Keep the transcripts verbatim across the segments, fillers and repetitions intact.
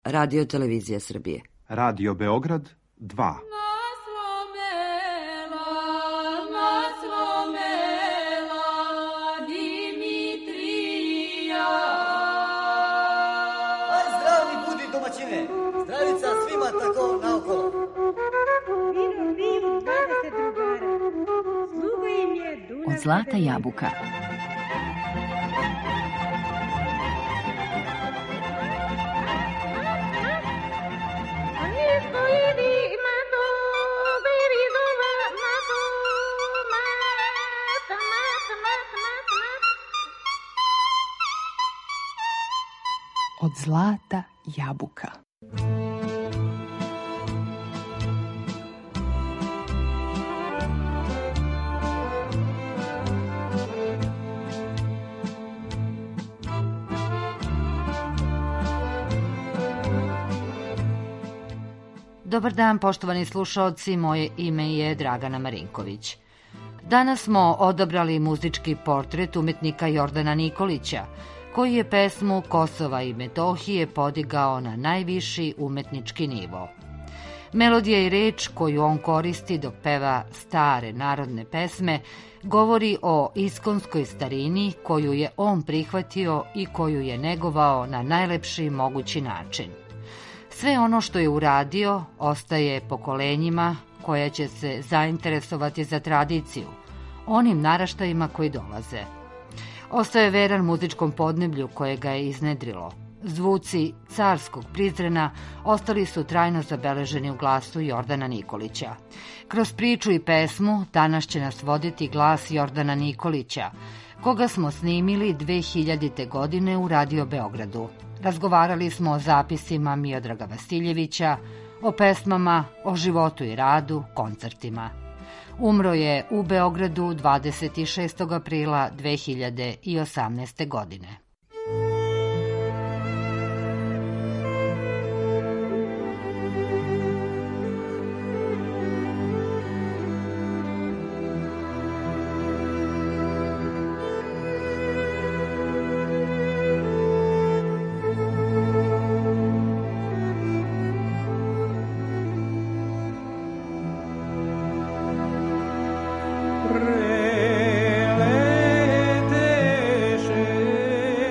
Radio Televizija Srbije. Radio Beograd dva. Zdravica svima tako naokolo. Vino, vino, zdrave se drugara. Sluga im je Dunav. Od zlata jabuka. Od zlata jabuka. Dobar dan, poštovani slušaoci, moje ime je Dragana Marinković. Danas smo odabrali muzički portret umetnika Jordana Nikolića, koji je pesmu Kosova i Metohije podigao na najviši umetnički nivo. Melodija i reč koju on koristi dok peva stare narodne pesme govori o iskonskoj starini koju je on prihvatio i koju je negovao na najlepši mogući način. Sve ono što je uradio ostaje pokolenjima koja će se zainteresovati za tradiciju, onim naraštajima koji dolaze. Ostaje veran muzičkom podneblju koje ga je iznedrilo. Zvuci carskog Prizrena ostali su trajno zabeleženi u glasu Jordana Nikolića. Kroz priču i pesmu danas će nas voditi glas Jordana Nikolića, koga smo snimili dve hiljadite. godine u Radio Beogradu. Razgovarali smo o zapisima Miodraga Vasiljevića, o pesmama, o životu i radu, koncertima. Umro je u Beogradu dvadeset šestog aprila dve hiljade osamnaeste. godine. Preleteše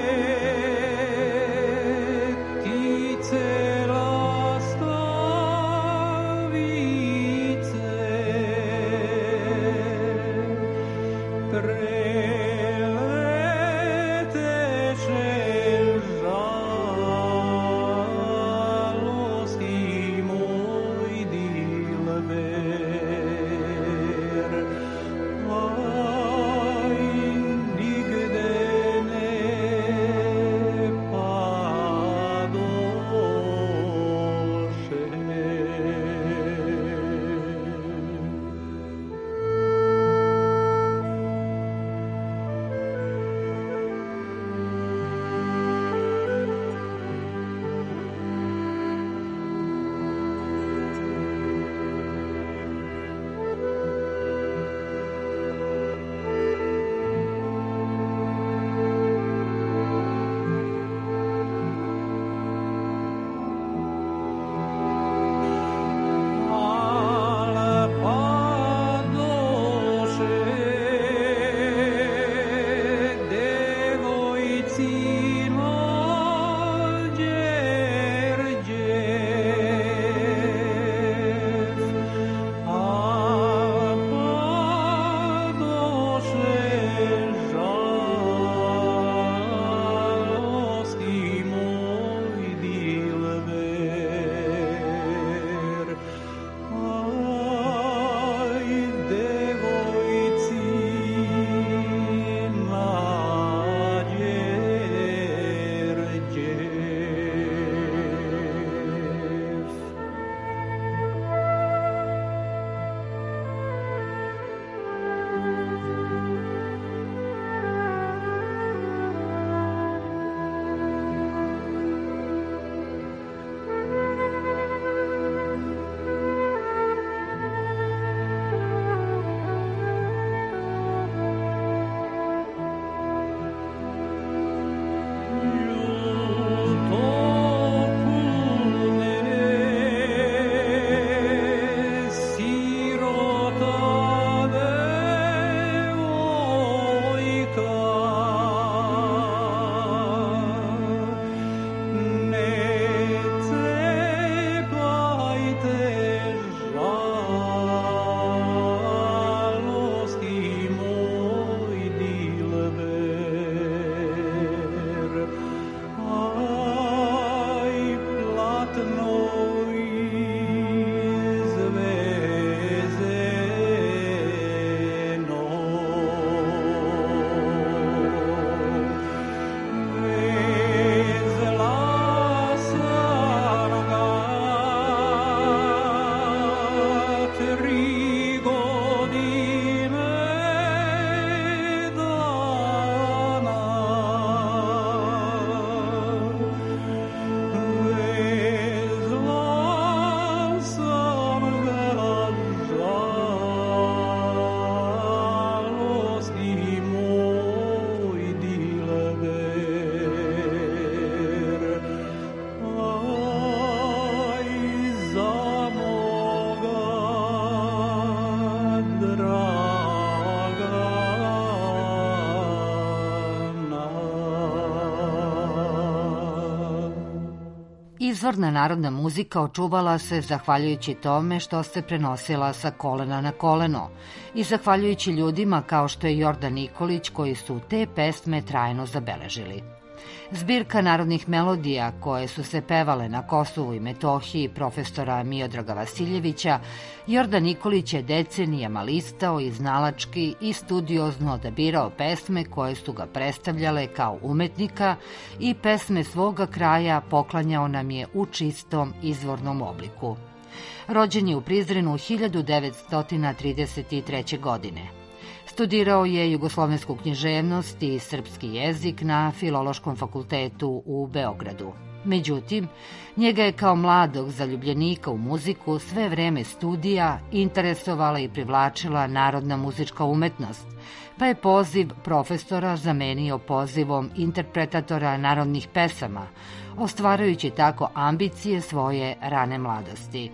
Izvorna narodna muzika očuvala se zahvaljujući tome što se prenosila sa kolena na koleno i zahvaljujući ljudima kao što je Jordan Nikolić koji su te pesme trajno zabeležili. Zbirka narodnih melodija koje su se pevale na Kosovu i Metohiji profesora Miodraga Vasiljevića, Jordan Nikolić je decenijama listao, iznalački i studiozno odabirao pesme koje su ga predstavljale kao umetnika i pesme svoga kraja poklanjao nam je u čistom izvornom obliku. Rođen je u Prizrenu hiljadu devetsto trideset treće. godine. Studirao je jugoslovensku književnost i srpski jezik na Filološkom fakultetu u Beogradu. Međutim, njega je kao mladog zaljubljenika u muziku sve vreme studija interesovala i privlačila narodna muzička umetnost, pa je poziv profesora zamenio pozivom interpretatora narodnih pesama, ostvarajući tako ambicije svoje rane mladosti.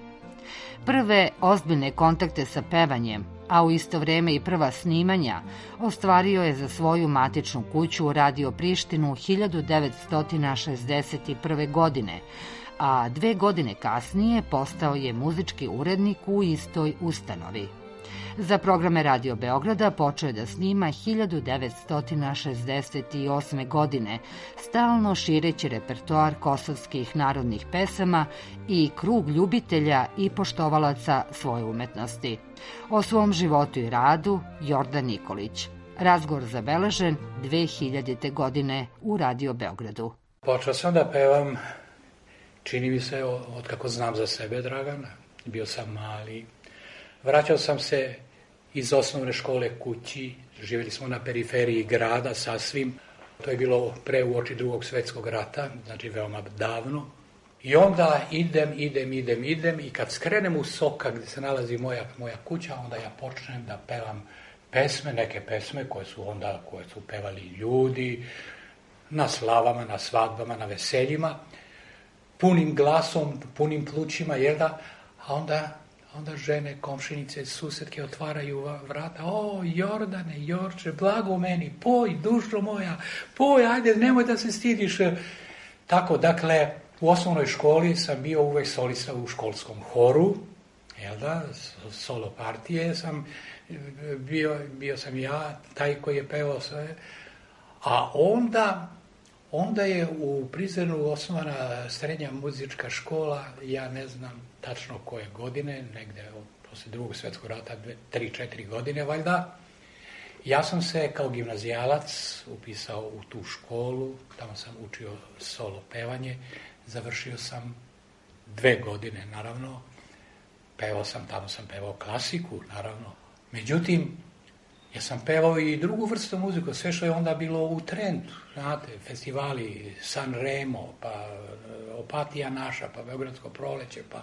Prve ozbiljne kontakte sa pevanjem, a u isto vreme i prva snimanja, ostvario je za svoju matičnu kuću u Radio Prištinu hiljadu devetsto šezdeset prve. godine, a dve godine kasnije postao je muzički urednik u istoj ustanovi. Za programe Radio Beograda počeo je da snima hiljadu devetsto šezdeset osme. godine, stalno šireći repertoar kosovskih narodnih pesama i krug ljubitelja i poštovalaca svoje umetnosti. O svom životu i radu Jordan Nikolić. Razgovor zabeležen dve hiljadite. godine u Radio Beogradu. Počeo sam da pevam, čini mi se, od kako znam za sebe, Dragana. Bio sam mali. Vraćao sam se iz osnovne škole kući, živjeli smo na periferiji grada sasvim. To je bilo pre uoči drugog svetskog rata, znači veoma davno. I onda idem, idem, idem, idem i kad skrenem u Sokak gde se nalazi moja, moja kuća, onda ja počnem da pevam pesme, neke pesme koje su onda, koje su pevali ljudi na slavama, na svadbama, na veseljima, punim glasom, punim plućima, jel da, a onda... Onda žene, komšinice, susedke otvaraju vrata. O, Jordane, Jorče, blago meni, poj, dušo moja, poj, ajde, nemoj da se stidiš. Tako, dakle, u osnovnoj školi sam bio uvek solista u školskom horu, jel da, solo partije sam, bio, bio sam ja, taj koji je pevao sve. A onda, onda je u Prizrenu osnovana srednja muzička škola, ja ne znam tačno koje godine, negde posle drugog svetskog rata, tri četiri godine valjda. Ja sam se kao gimnazijalac upisao u tu školu, tamo sam učio solo pevanje, završio sam dve godine, naravno, pevao sam, tamo sam pevao klasiku, naravno. Međutim, ja sam pevao i drugu vrstu muziku, sve što je onda bilo u trendu, znate, festivali San Remo, pa Opatija naša, pa Beogradsko proleće, pa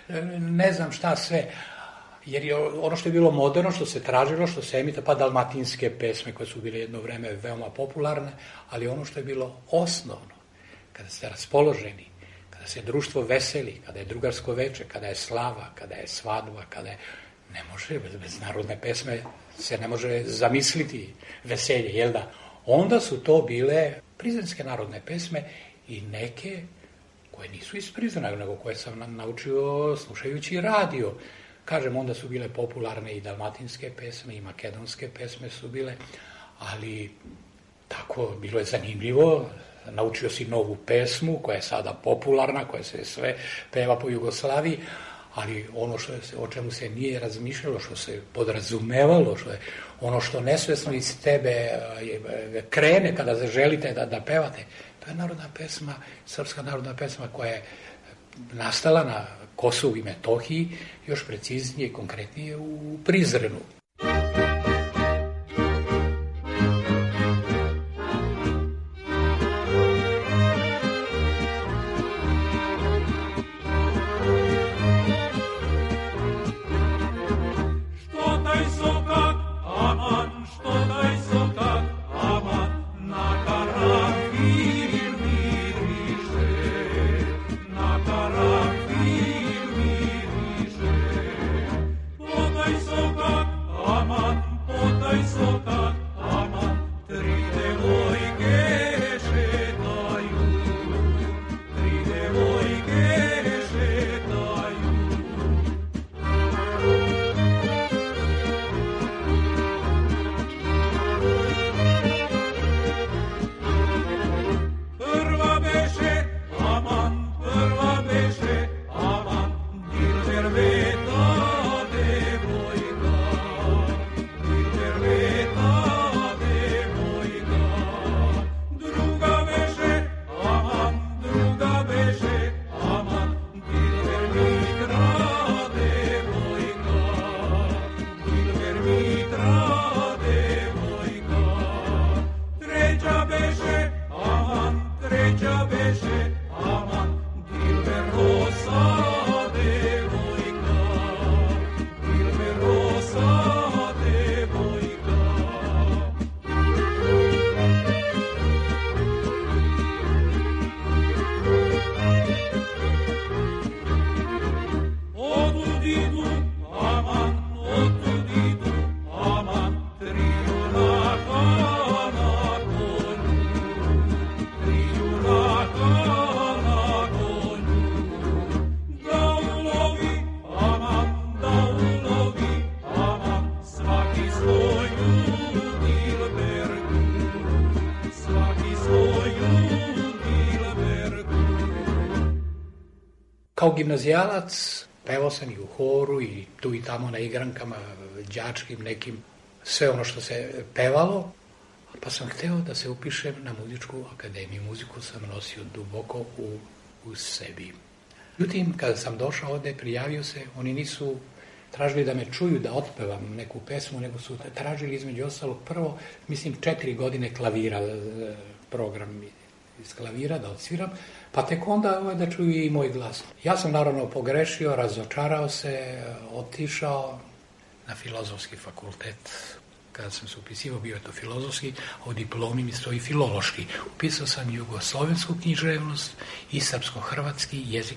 ne znam šta sve, jer je ono što je bilo moderno, što se tražilo, što se emita, pa dalmatinske pesme koje su bile jedno vreme veoma popularne, ali ono što je bilo osnovno, kada ste raspoloženi, kada se društvo veseli, kada je drugarsko veče, kada je slava, kada je svadba, kada je... Ne može, bez, bez narodne pesme se ne može zamisliti veselje, jel da? Onda su to bile prizrenske narodne pesme i neke koje nisu iz Prizrena, nego koje sam naučio slušajući radio. Kažem, onda su bile popularne i dalmatinske pesme, i makedonske pesme su bile, ali tako, bilo je zanimljivo. Naučio si novu pesmu koja je sada popularna, koja se sve peva po Jugoslaviji, ali ono što je, o čemu se nije razmišljalo, što se podrazumevalo, što je ono što nesvesno iz tebe krene kada želite da, da pevate, to je narodna pesma, srpska narodna pesma koja je nastala na Kosovu i Metohiji, još preciznije i konkretnije u Prizrenu. Sokak, kao gimnazijalac pevao sam i u horu i tu i tamo na igrankama, đačkim nekim, sve ono što se pevalo, pa sam hteo da se upišem na muzičku akademiju. Muziku sam nosio duboko u, u sebi. Međutim, kada sam došao ovde, prijavio se, oni nisu tražili da me čuju, da otpevam neku pesmu, nego su tražili između ostalog prvo, mislim, četiri godine klavira, program iz klavira da odsviram, pa tek onda da čuju i moj glas. Ja sam naravno pogrešio, razočarao se, otišao na filozofski fakultet. Kada sam se upisivao, bio je to filozofski, a u diplomi mi stoji filološki. Upisao sam jugoslovensku književnost i srpsko-hrvatski jezik.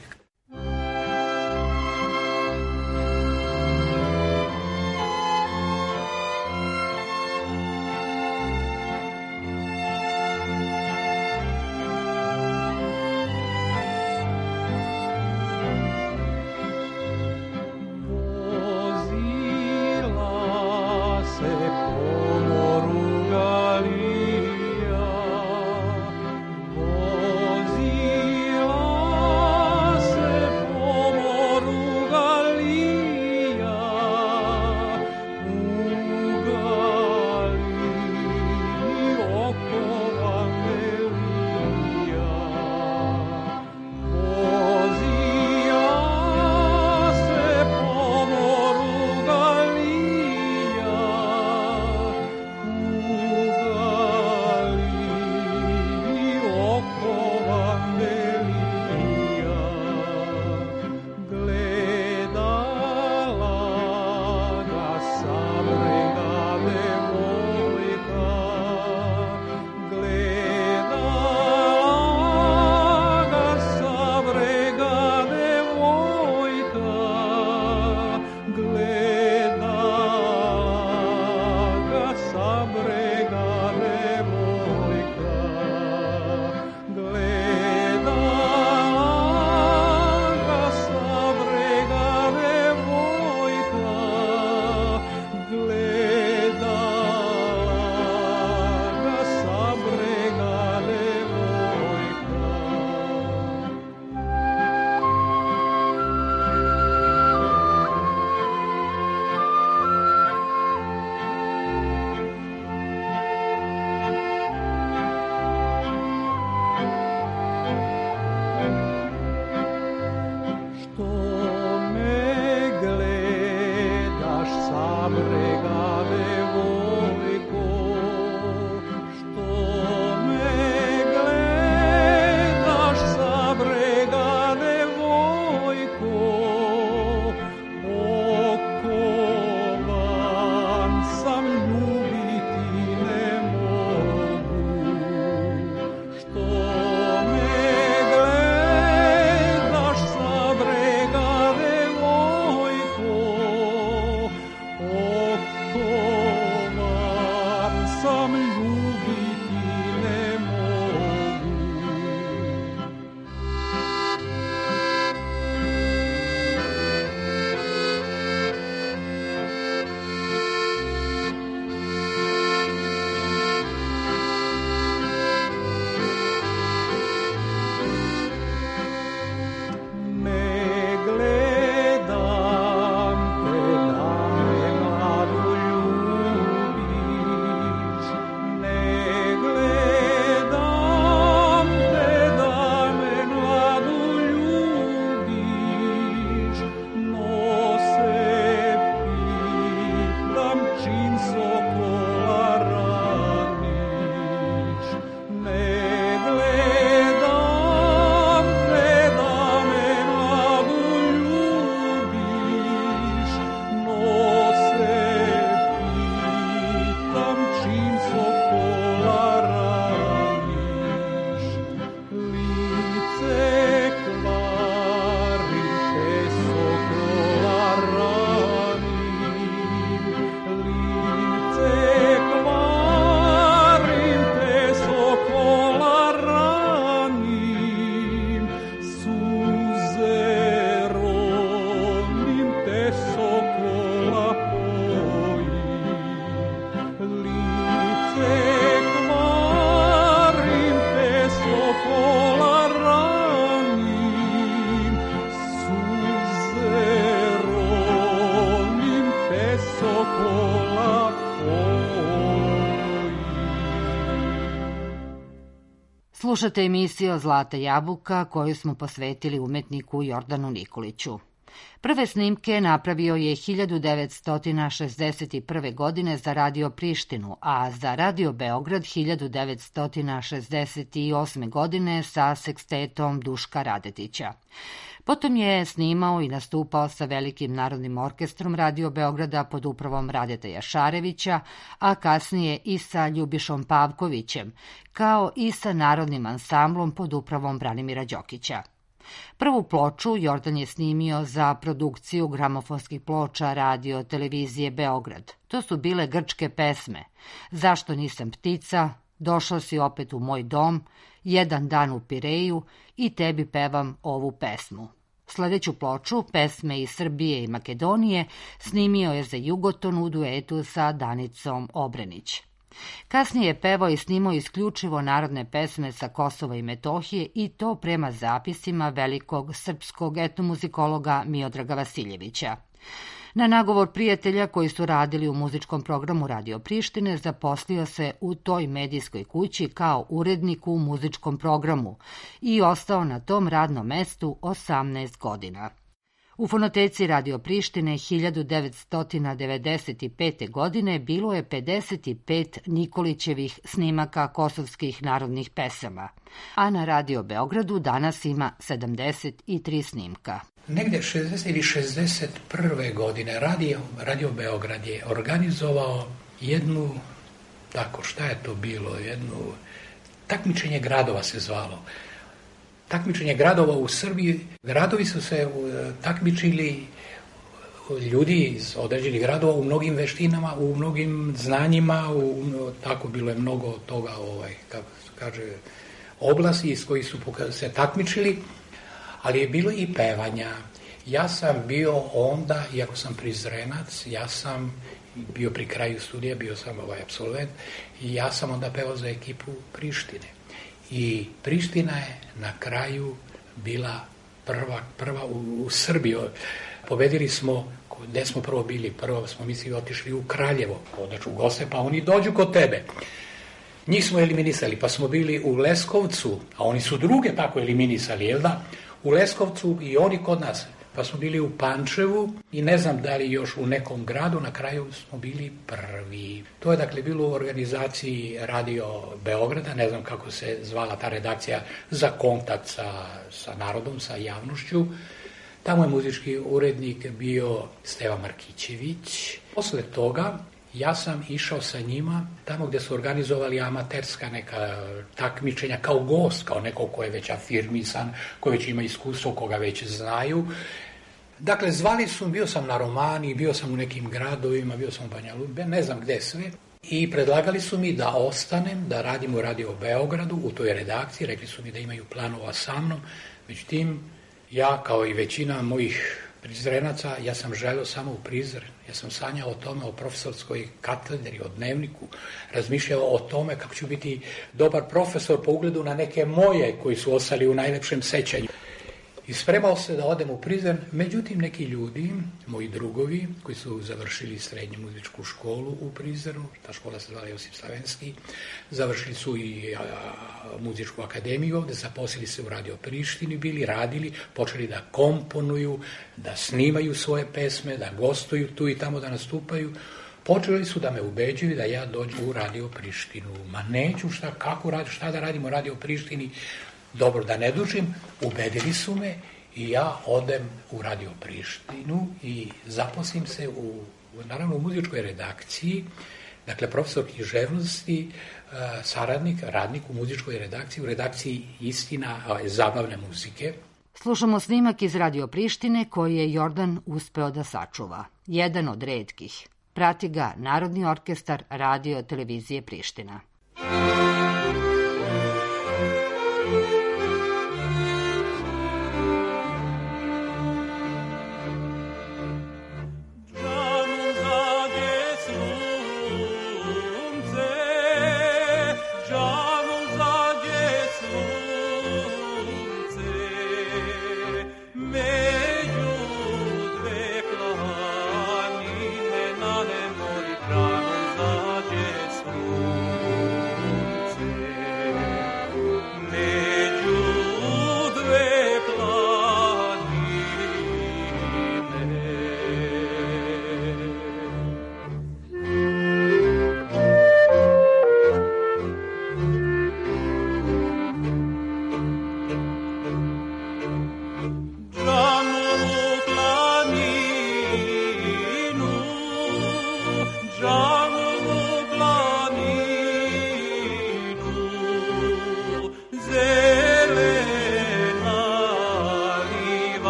Slušate emisiju Zlata jabuka koju smo posvetili umetniku Jordanu Nikoliću. Prve snimke napravio je hiljadu devetsto šezdeset prve. godine za Radio Prištinu, a za Radio Beograd hiljadu devetsto šezdeset osme. godine sa sekstetom Duška Radetića. Potom je snimao i nastupao sa Velikim narodnim orkestrom Radio Beograda pod upravom Radeta Jašarevića, a kasnije i sa Ljubišom Pavkovićem, kao i sa Narodnim ansamblom pod upravom Branimira Đokića. Prvu ploču Jordan je snimio za produkciju gramofonskih ploča Radio Televizije Beograd. To su bile grčke pesme Zašto nisam ptica, Došao si opet u moj dom, Jedan dan u Pireju i Tebi pevam ovu pesmu. Sledeću ploču, pesme iz Srbije i Makedonije, snimio je za Jugoton u duetu sa Danicom Obrenić. Kasnije je pevao i snimao isključivo narodne pesme sa Kosova i Metohije i to prema zapisima velikog srpskog etnomuzikologa Miodraga Vasiljevića. Na nagovor prijatelja koji su radili u muzičkom programu Radio Prištine, zaposlio se u toj medijskoj kući kao urednik u muzičkom programu i ostao na tom radnom mestu osamnaest godina. U fonoteci Radio Prištine hiljadu devetsto devedeset pete. godine bilo je pedeset pet Nikolićevih snimaka kosovskih narodnih pesama, a na Radio Beogradu danas ima sedamdeset tri snimka. Negde šezdeset ili šezdeset prve. godine Radio, Radio Beograd je organizovao jednu, tako šta je to bilo, jednu takmičenje gradova se zvalo. Takmičenje gradova u Srbiji, gradovi su se takmičili, ljudi iz određenih gradova u mnogim veštinama, u mnogim znanjima, u, tako bilo je mnogo toga, ovaj, kako se kaže, oblasti iz kojih su se takmičili, ali je bilo i pevanja. Ja sam bio onda, iako sam prizrenac, ja sam bio pri kraju studija, bio sam ovaj apsolvent, i ja sam onda pevao za ekipu Prištine. I Priština je na kraju bila prva, prva u, u Srbiji. Pobedili smo, gde smo prvo bili? Prvo smo mislili otišli u Kraljevo, odeš u goste, pa oni dođu kod tebe. Njih smo eliminisali, pa smo bili u Leskovcu, a oni su druge tako eliminisali, jel da? U Leskovcu i oni kod nas. Pa smo bili u Pančevu i ne znam da li još u nekom gradu, na kraju smo bili prvi. To je dakle bilo u organizaciji Radio Beograda, ne znam kako se zvala ta redakcija za kontakt sa, sa narodom, sa javnošću. Tamo je muzički urednik bio Steva Markićević. Posle toga ja sam išao sa njima tamo gde su organizovali amaterska neka takmičenja kao gost, kao neko ko je već afirmisan, ko već ima iskustvo, koga već znaju. Dakle, zvali su, bio sam na Romani, bio sam u nekim gradovima, bio sam u Banja Luci, ne znam gde sve. I predlagali su mi da ostanem, da radim u Radio Beogradu, u toj redakciji. Rekli su mi da imaju planova sa mnom. Međutim, ja kao i većina mojih Prizrenaca, ja sam želeo samo u Prizren. Ja sam sanjao o tome, o profesorskoj katedri, o dnevniku. Razmišljao o tome kako ću biti dobar profesor po ugledu na neke moje koji su ostali u najlepšem sećanju. I spremao se da odem u Prizren, međutim neki ljudi, moji drugovi, koji su završili srednju muzičku školu u Prizrenu, ta škola se zvala Josip Slavenski, završili su i a, muzičku akademiju ovde, zaposlili se u Radio Prištini, bili, radili, počeli da komponuju, da snimaju svoje pesme, da gostuju tu i tamo, da nastupaju. Počeli su da me ubeđuju da ja dođem u Radio Prištinu. Ma neću, šta, kako radi, šta da radim u Radio Prištini? Dobro, da ne dužim, ubedili su me i ja odem u Radio Prištinu i zaposlim se u, naravno, u muzičkoj redakciji, dakle, profesor književnosti, saradnik, radnik u muzičkoj redakciji, u redakciji Istina, zabavne muzike. Slušamo snimak iz Radio Prištine koji je Jordan uspeo da sačuva. Jedan od retkih. Prati ga Narodni orkestar Radio Televizije Priština.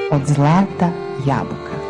Od zlata jabuka.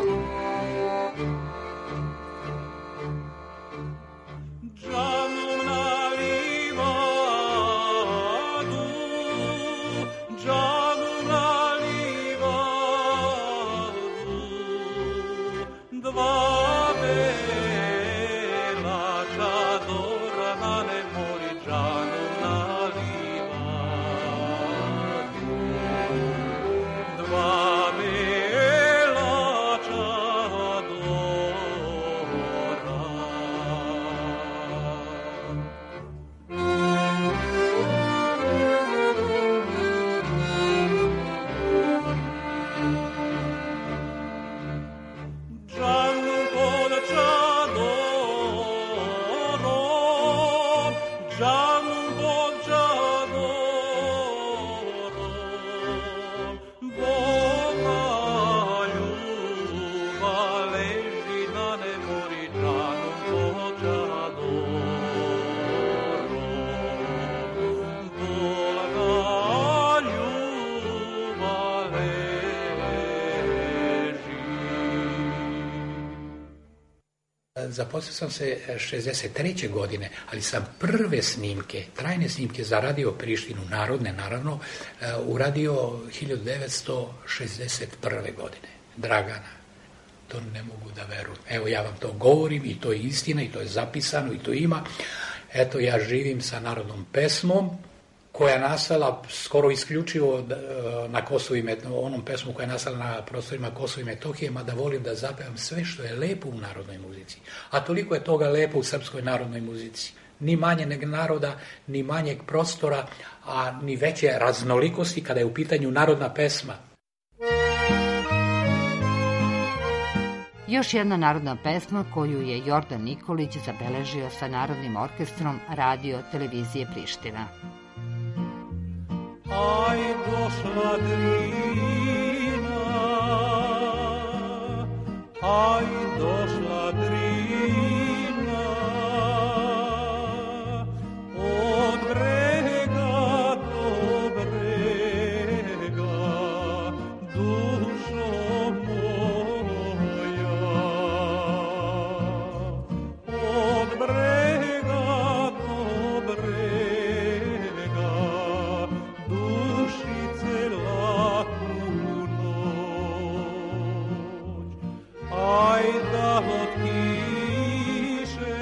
Zaposlio sam se šezdeset treće godine, ali sam prve snimke, trajne snimke za Radio Prištinu, narodne naravno, uradio hiljadu devetsto šezdeset prve godine. Dragana, to ne mogu da verujem. Evo ja vam to govorim i to je istina i to je zapisano i to ima. Eto ja živim sa narodnom pesmom koja je nastala skoro isključivo na Kosovu i Metohiji, onom pesmom koja je nastala na prostorima Kosova i Metohije, mada volim da zapevam sve što je lepo u narodnoj muzici. A toliko je toga lepo u srpskoj narodnoj muzici. Ni manje nego naroda, ni manjeg prostora, a ni veće raznolikosti kada je u pitanju narodna pesma. Još jedna narodna pesma koju je Jordan Nikolić zabeležio sa Narodnim orkestrom Radio Televizije Priština. Aj došla Drina, aj došla Drina, od brega do brega, dušo moja, od brega do brega, dušice laku noć. Aj da od kiše,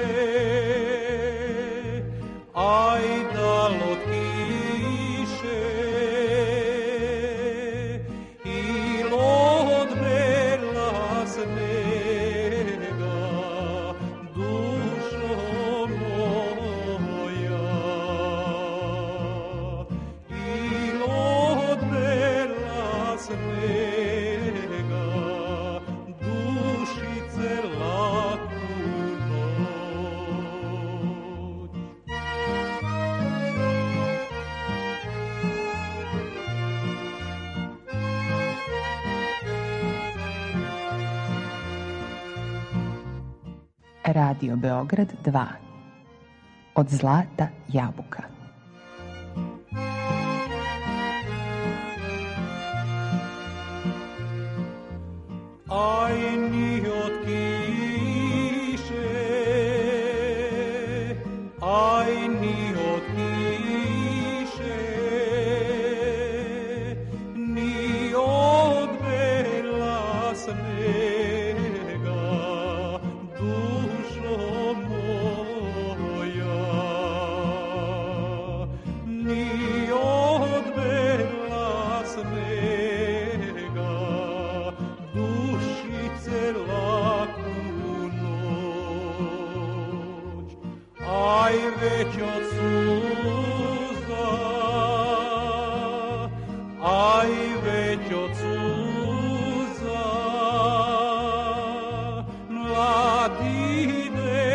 aj da od kiše, i od bela snega, dušo moja, i od bela snega, dušice laku noć. Radio Beograd dva. Od zlata jabuka. Aj ni od kiše, aj ni od kiše, ni od bela snega, dušo moja, ni od bela snega, dušice laku noć. Aj već od suza, aj već od suza, mladi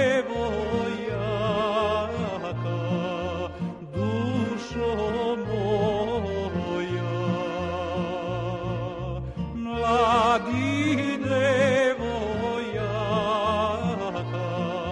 devojaka, dušo moja, mladi devojaka,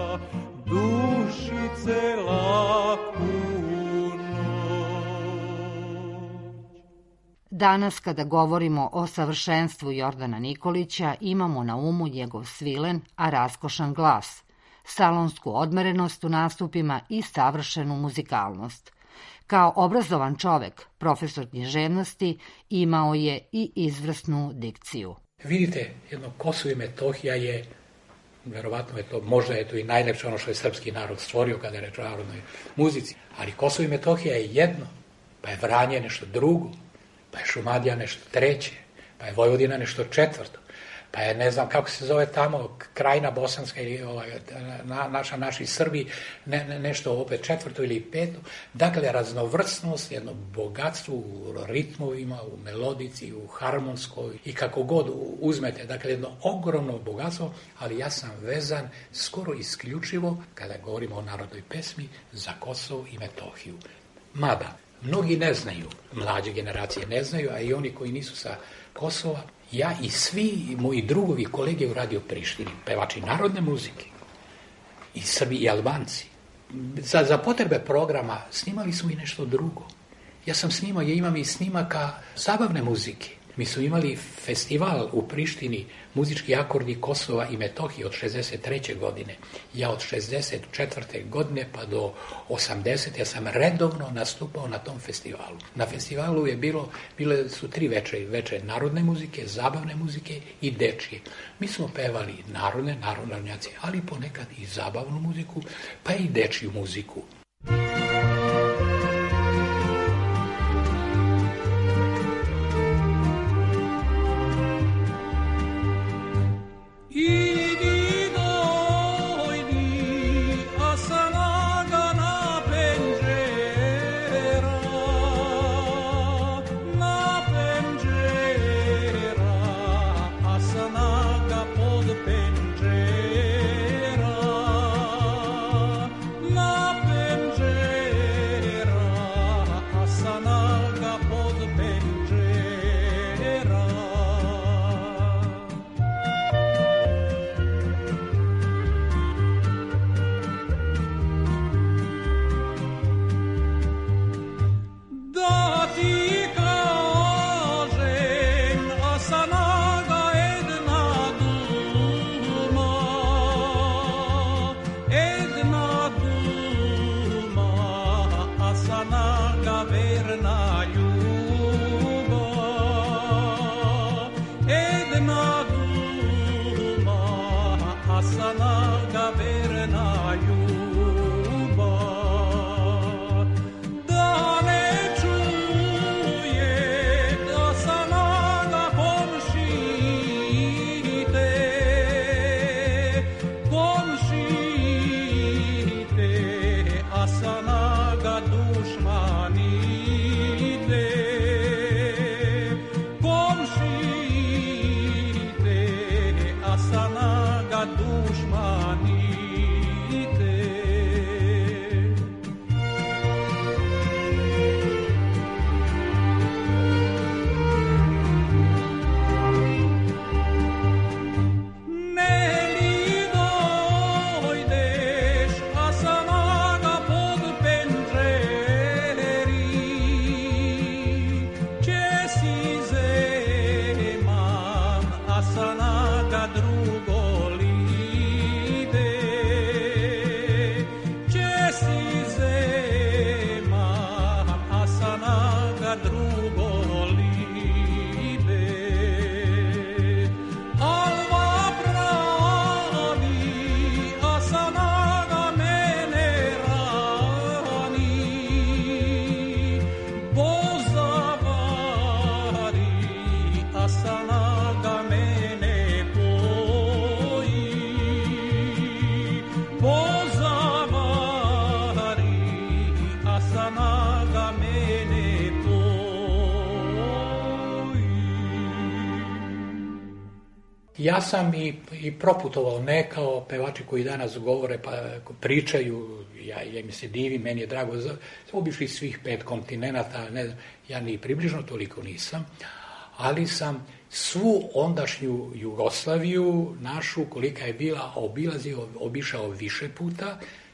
dušice laku noć. Danas, kada govorimo o savršenstvu Jordana Nikolića, imamo na umu njegov svilen, a raskošan glas, salonsku odmerenost u nastupima i savršenu muzikalnost. Kao obrazovan čovek, profesor književnosti, imao je i izvrsnu dikciju. Vidite, jedno Kosovo i Metohija je, verovatno je to, možda je to i najlepše ono što je srpski narod stvorio kada je reč o narodnoj muzici, ali Kosovo i Metohija je jedno, pa je Vranje nešto drugo, pa je Šumadija nešto treće, pa je Vojvodina nešto četvrto, pa je, ne znam kako se zove tamo, Krajina Bosanska ili ovaj, na, naša, naši Srbi, ne, ne, nešto opet četvrto ili peto. Dakle, raznovrsnost, jedno bogatstvo u ritmovima, u melodici, u harmonskoj i kako god uzmete. Dakle, jedno ogromno bogatstvo, ali ja sam vezan skoro isključivo, kada govorimo o narodnoj pesmi, za Kosovo i Metohiju. Mada, mnogi ne znaju, mlađe generacije ne znaju, a i oni koji nisu sa Kosova, ja i svi moji drugovi kolege u Radio Prištini, pevači narodne muzike, i Srbi i Albanci, za, za potrebe programa snimali smo i nešto drugo. Ja sam snimao, ja imam i snimaka zabavne muzike. Mi smo imali festival u Prištini, muzički akordi Kosova i Metohije od šezdeset treće godine. Ja od šezdeset četvrte godine pa do osamdesete ja sam redovno nastupao na tom festivalu. Na festivalu je bilo, bile su tri veče, veče narodne muzike, zabavne muzike i dečije. Mi smo pevali narodne, narodnjaci, ali ponekad i zabavnu muziku, pa i dečiju muziku. Ja sam i, i proputovao ne kao pevači koji danas govore pa pričaju, ja, ja mi se divim, meni je drago, obišli svih pet kontinenata, ne znam, ja ni približno toliko nisam, ali sam svu ondašnju Jugoslaviju, našu, kolika je bila, obilazio, obišao više puta,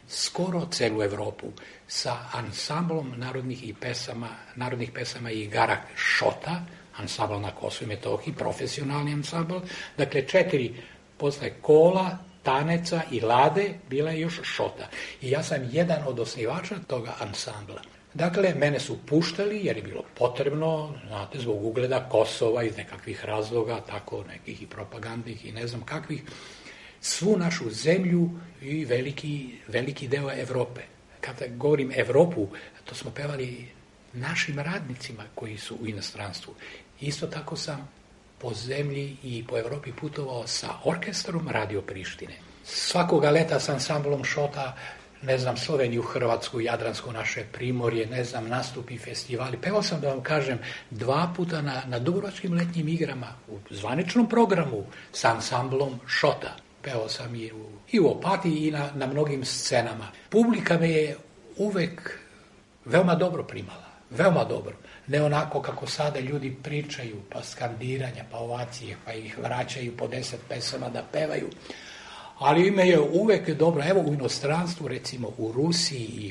skoro celu Evropu sa ansamblom narodnih i pesama, narodnih pesama i igara Šota, ansambl na Kosovu i Metohiji, profesionalni ansambl. Dakle, četiri, posle Kola, Taneca i Lade, bila je još Šota. I ja sam jedan od osnivača toga ansambla. Dakle, mene su puštali jer je bilo potrebno, znate, zbog ugleda Kosova iz nekakvih razloga, tako nekih i propagandnih i ne znam kakvih, svu našu zemlju i veliki, veliki deo Evrope. Kada govorim Evropu, to smo pevali našim radnicima koji su u inostranstvu. Isto tako sam po zemlji i po Evropi putovao sa orkestrom Radio Prištine. Svakoga leta sa ansamblom Šota, ne znam, Sloveniju, Hrvatsku, Jadransko naše primorje, ne znam, nastupi, festivali. Pevao sam, da vam kažem, dva puta na, na Dubrovačkim letnjim igrama, u zvaničnom programu sa ansamblom Šota. Pevao sam i u, i u Opatiji i na, na mnogim scenama. Publika me je uvek veoma dobro primala, veoma dobro. Ne onako kako sada ljudi pričaju, pa skandiranja, pa ovacije, pa ih vraćaju po deset pesama da pevaju. Ali ime je uvek dobro. Evo u inostranstvu, recimo u Rusiji,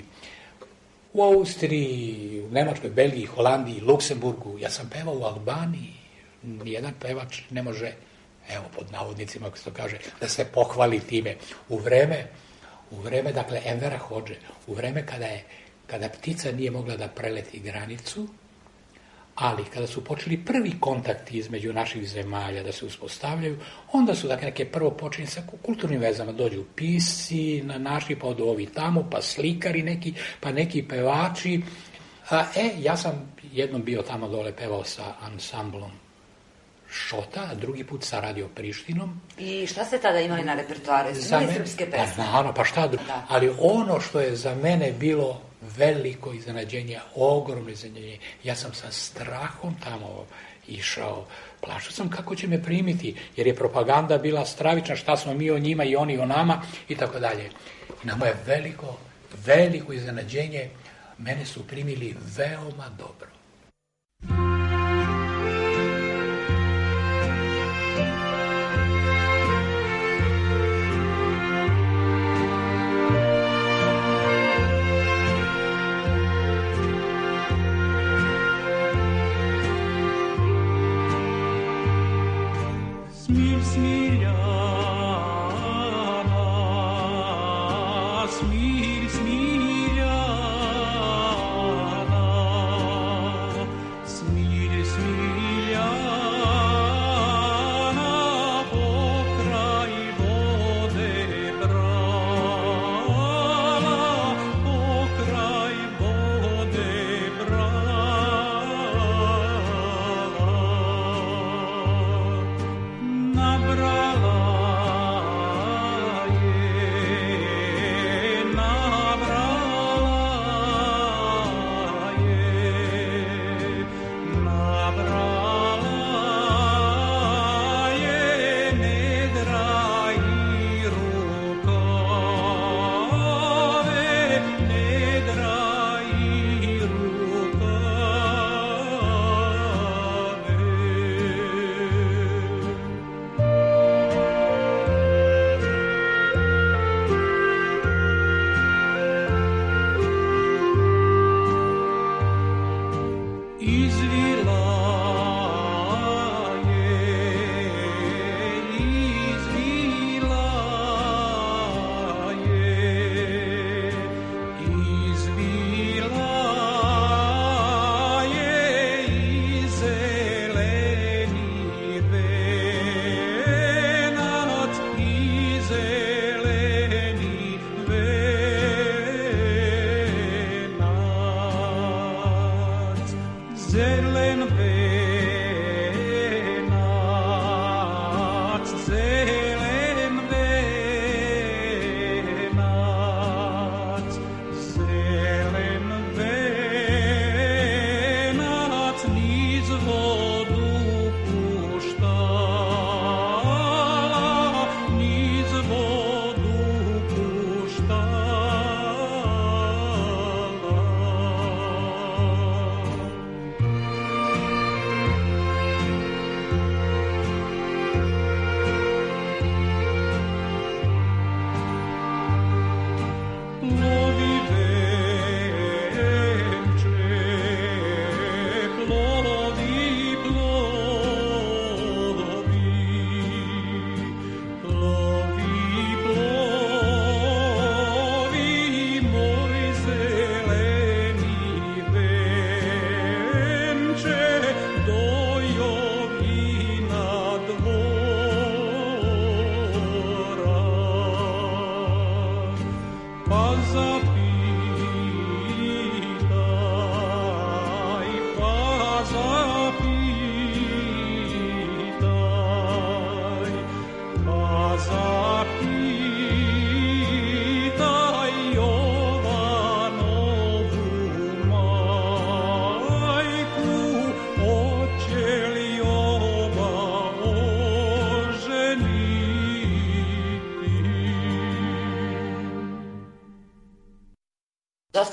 u Austriji, u Nemačkoj, Belgiji, Holandiji, Luksemburgu. Ja sam pevao u Albaniji. Nijedan pevač ne može, evo pod navodnicima ako se to kaže, da se pohvali time. U vreme, u vreme dakle, Envera Hodže, u vreme kada je, kada ptica nije mogla da preleti granicu, ali kada su počeli prvi kontakti između naših zemalja da se uspostavljaju, onda su dakle neke prvo počinje sa kulturnim vezama, dođu pisci na naši, pa od ovi tamo, pa slikari neki, pa neki pevači. A, e, ja sam jednom bio tamo dole pevao sa ansamblom Šota, a drugi put sa Radio Prištinom. I šta ste tada imali na repertoaru? Ste imali srpske pesme? Pa naravno, pa šta drugo. Da. Ali ono što je za mene bilo veliko iznenađenje, ogromno iznenađenje, ja sam sa strahom tamo išao, plašao sam kako će me primiti, jer je propaganda bila stravična, šta smo mi o njima i oni o nama i tako dalje. I nama je veliko, veliko iznenađenje, mene su primili veoma dobro.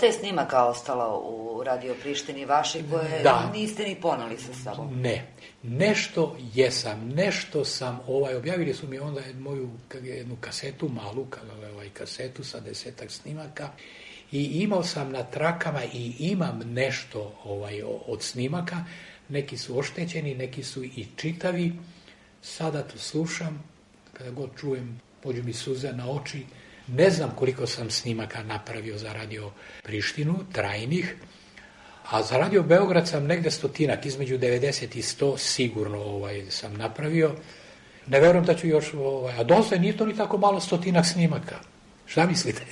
Dosta je snimaka ostalo u Radio Prištini vaši koje Da. niste ni poneli sa sobom. Ne, nešto jesam, nešto sam, ovaj, objavili su mi onda moju jednu kasetu, malu ovaj, kasetu sa desetak snimaka i imao sam na trakama i imam nešto ovaj, od snimaka, neki su oštećeni, neki su i čitavi, sada to slušam, kada god čujem, pođu mi suze na oči. Ne znam koliko sam snimaka napravio za Radio Prištinu, trajnih, a za Radio Beograd sam negde stotinak, između devedeset i sto sigurno ovaj, sam napravio. Ne verujem da ću još, ovaj, a dosta nije to ni tako malo stotinak snimaka. Šta mislite?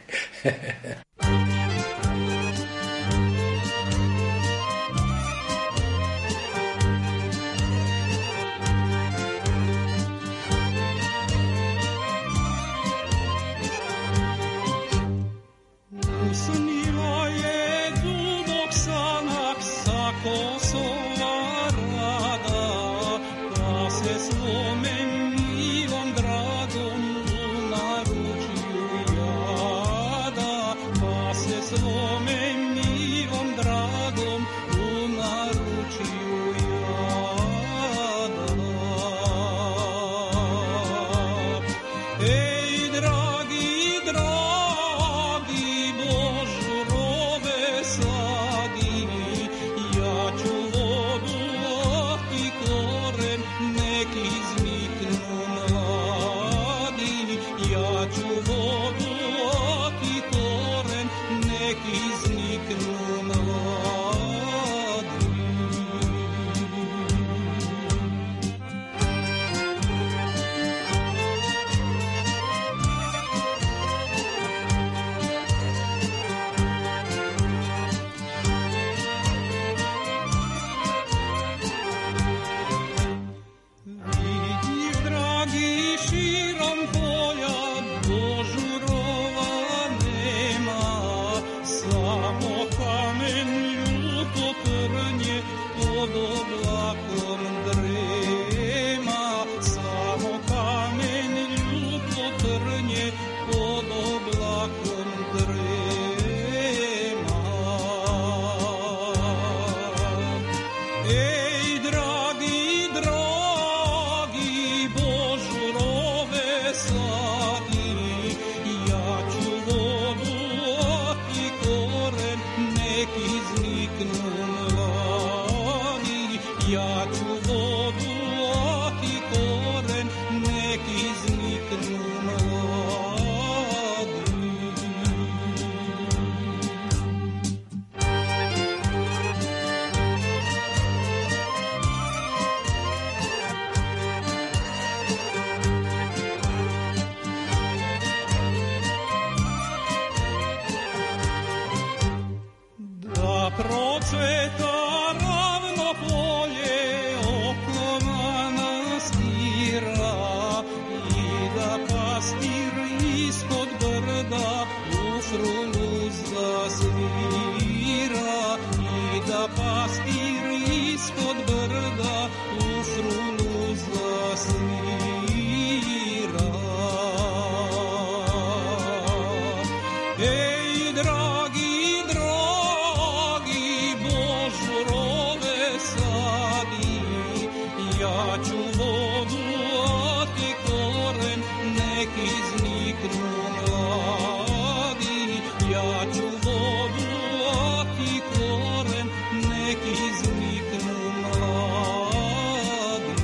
Usnila je dubok sanak sa Kosova rada, pa se svome milom dragom u naručju jada, pa se svome milom dragom u naručju jada. Ej, dragi, dragi, božurove sadi, ja ću vodu i koren, nek izniknu mladi. Ja ću vodu i koren, nek izniknu mladi. Vidiš, dragi, širom polja božurova nema, samo kamen ljuto trnje pod oblakom drema, samo kamen ljuto trnje pod oblakom drema. Ej, dragi, dragi, božurove sadi, ja ću vodu i koren, nek izniknu mladi. Ja ću vodu i koren, nek izniknu mladi. Da procveta ravno polje oko manastira i da pastir ispod brda u frulu zasvira, i da pastir ispod brda u frulu zasvira. Ej, dragi, dragi, božurove sadi, ja ću vodu i koren, nek izniknu mladi. Ja ću vodu i koren, nek izniknu mladi.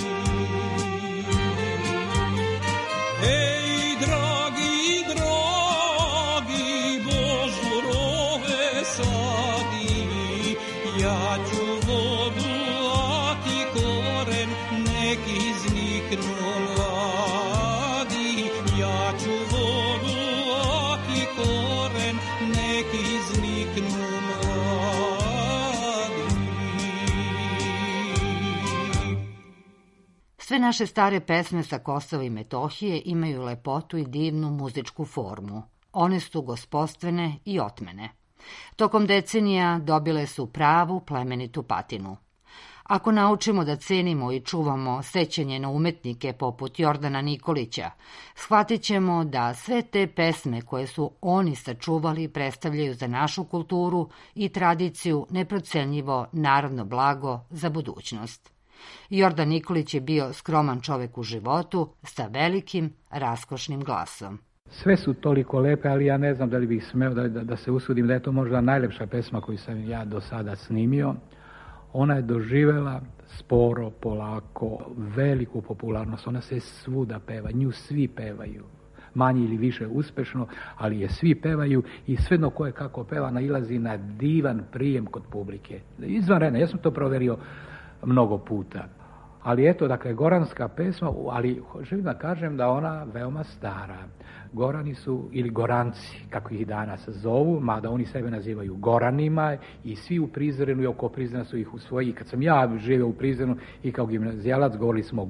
Ej, dragi, dragi, božurove sadi, ja ću vodu i koren, nek izniknu mladi. Ja ću vodu i koren, nek izniknu mladi. Sve naše stare pesme sa Kosova i Metohije imaju lepotu i divnu muzičku formu. One su gospostvene i otmene. Tokom decenija dobile su pravu plemenitu patinu. Ako naučimo da cenimo i čuvamo sećanje na umetnike poput Jordana Nikolića, shvatit ćemo da sve te pesme koje su oni sačuvali predstavljaju za našu kulturu i tradiciju neprocenljivo narodno blago za budućnost. Jordan Nikolić je bio skroman čovek u životu sa velikim, raskošnim glasom. Sve su toliko lepe, ali ja ne znam da li bih smeo da, da, da se usudim da je to možda najlepša pesma koju sam ja do sada snimio. Ona je doživela sporo, polako, veliku popularnost. Ona se svuda peva, nju svi pevaju. Manje ili više uspešno, ali je svi pevaju i svejedno ko je kako peva nailazi na divan prijem kod publike. Izvanredno, ja sam to proverio mnogo puta. Ali eto, dakle, goranska pesma, ali želim da kažem da ona veoma stara. Gorani su, ili Goranci, kako ih danas zovu, mada oni sebe nazivaju Goranima i svi u Prizrenu i oko Prizrena su ih usvojili. Kad sam ja živio u Prizrenu i kao gimnazijalac govorili smo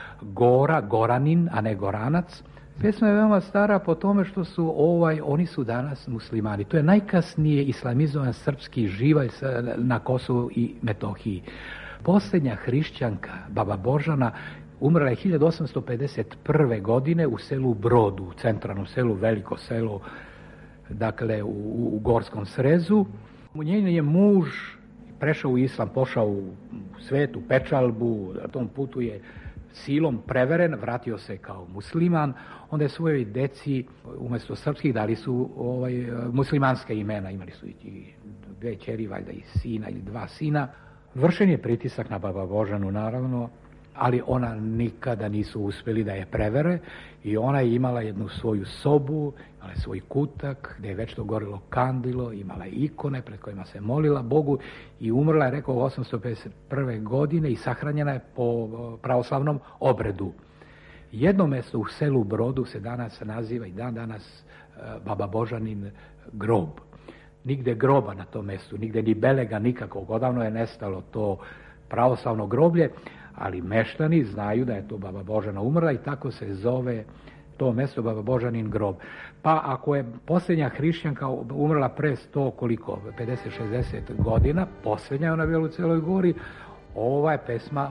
Gora, Goranin, a ne Goranac. Pesma je veoma stara po tome što su ovaj, oni su danas muslimani. To je najkasnije islamizovan srpski živalj na Kosovu i Metohiji. Posljednja hrišćanka, baba Božana, umrla je hiljadu osamsto pedeset prve. godine u selu Brodu, u centralnom selu, veliko selo, dakle u, u Gorskom Srezu. Njen je muž prešao u islam, pošao u svet, u pečalbu, na tom putu je silom preveren, vratio se kao musliman, onda je svojoj deci, umjesto srpskih, dali su ovaj, muslimanska imena, imali su i dve ćeri, valjda i sina ili dva sina. Vršen je pritisak na baba Božanu, naravno, ali ona nikada nisu uspjeli da je prevere i ona je imala jednu svoju sobu, imala je svoj kutak gdje je večito gorilo kandilo, imala je ikone pred kojima se molila Bogu i umrla je, rekao, osamsto pedeset prve. godine i sahranjena je po pravoslavnom obredu. Jedno mjesto u selu Brodu se danas naziva i dan danas baba Božanin grob. Nigde groba na tom mjestu, nigde ni belega nikakvog, odavno je nestalo to pravoslavno groblje, ali meštani znaju da je to baba Božana umrla i tako se zove to mjesto baba Božanin grob. Pa ako je posljednja hrišćanka umrla pre sto koliko, pedeset šezdeset godina, posljednja je ona bila u Celoj Gori, ova je pesma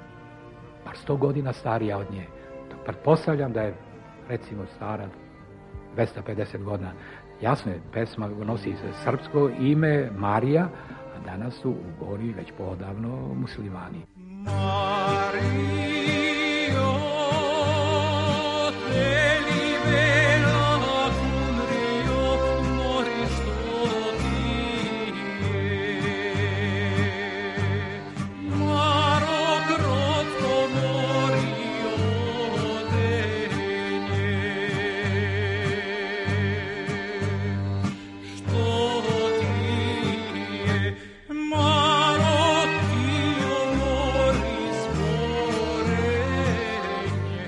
par sto godina starija od nje. Pretpostavljam da je recimo stara dvesta pedeset godina. Jasno je, pesma nosi se srpsko ime Marija, a danas su u Gori već poodavno muslimani. Mario, te libera un rio, mori sto ti. Maro crotto morio de nje. Što ti je, Maro, ti mori sporenje.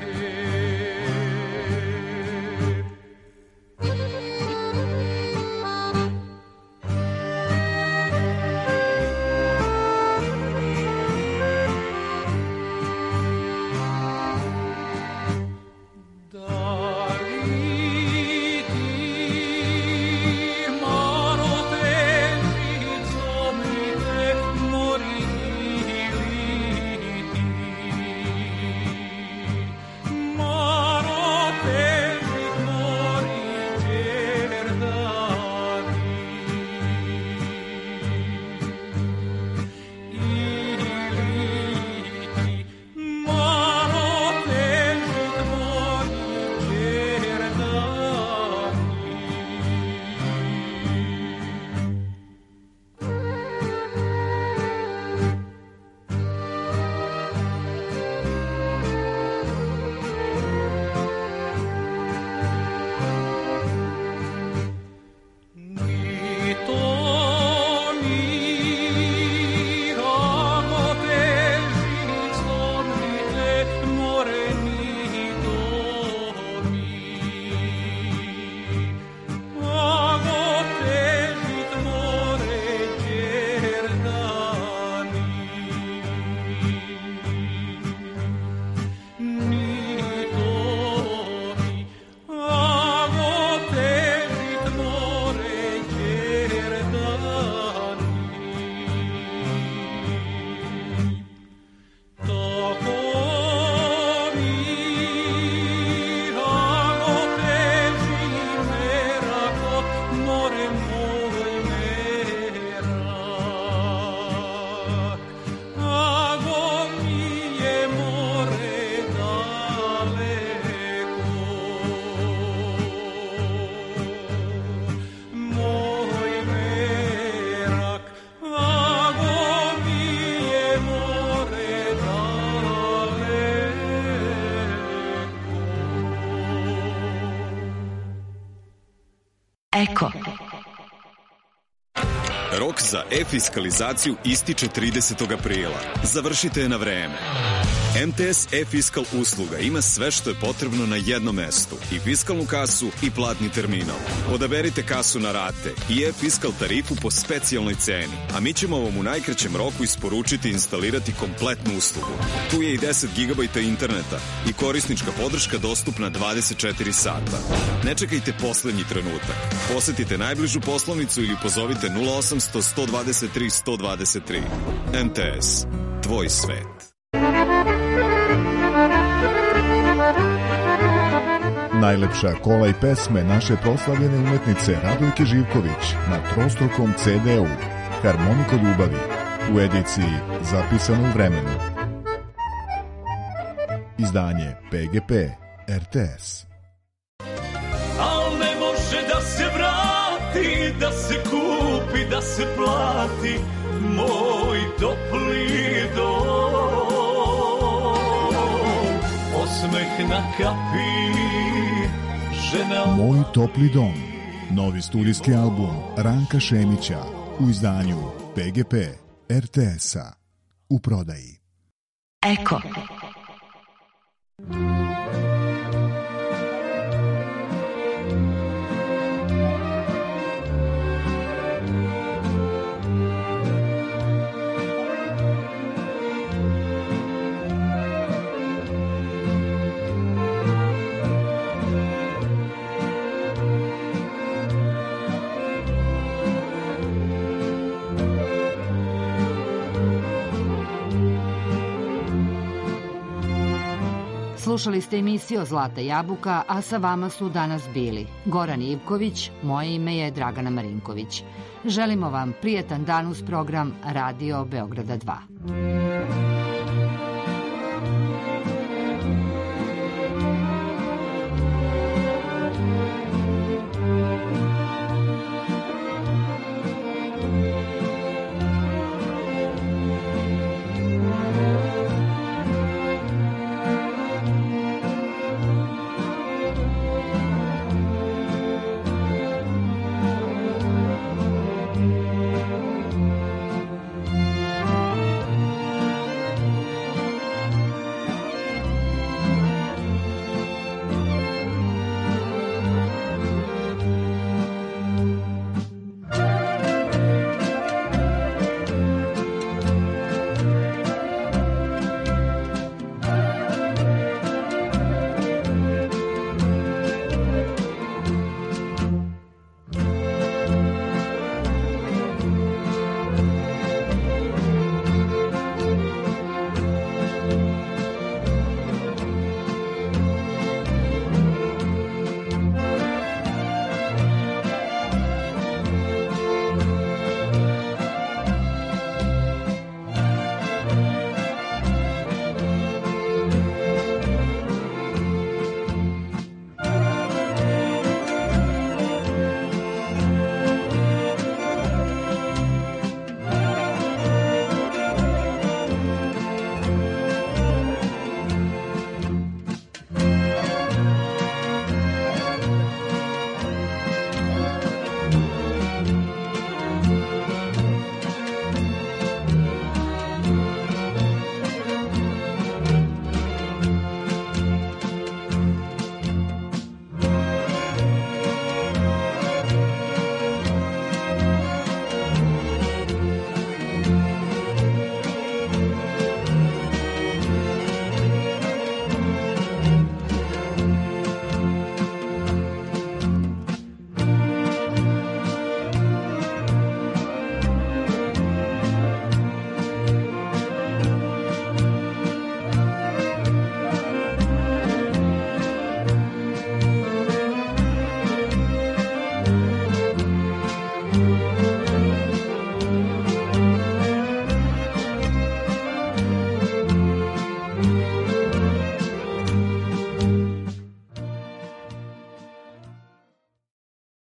Eko. Rok za e-fiskalizaciju ističe tridesetog aprila. Završite je na vreme. M T S e-fiskal usluga ima sve što je potrebno na jednom mestu. I fiskalnu kasu i platni terminal. Odaberite kasu na rate i e-fiskal tarifu po specijalnoj ceni. A mi ćemo vam u najkraćem roku isporučiti i instalirati kompletnu uslugu. Tu je i deset gigabajta interneta i korisnička podrška dostupna dvadeset četiri sata. Ne čekajte poslednji trenutak. Posetite najbližu poslovnicu ili pozovite nula osamsto, sto dvadeset tri, sto dvadeset tri. M T S. Tvoj svet. Najlepša kola i pesme naše proslavljene umetnice Radojke Živković na trostrukom ce de u Harmoniko ljubavi u ediciji Zapisano u vremenu. Izdanje P G P R T S. Al ne može da se vrati, da se kupi, da se plati moj topli dom. Osmeh na kapi, žena... Moj topli dom. Novi studijski album Ranka Šemića u izdanju P G P R T S-a. U prodaji. Eko. Slušali ste emisiju Zlata jabuka, a sa vama su danas bili Goran Ivković, moje ime je Dragana Marinković. Želimo vam prijetan dan uz program Radio Beograda dva.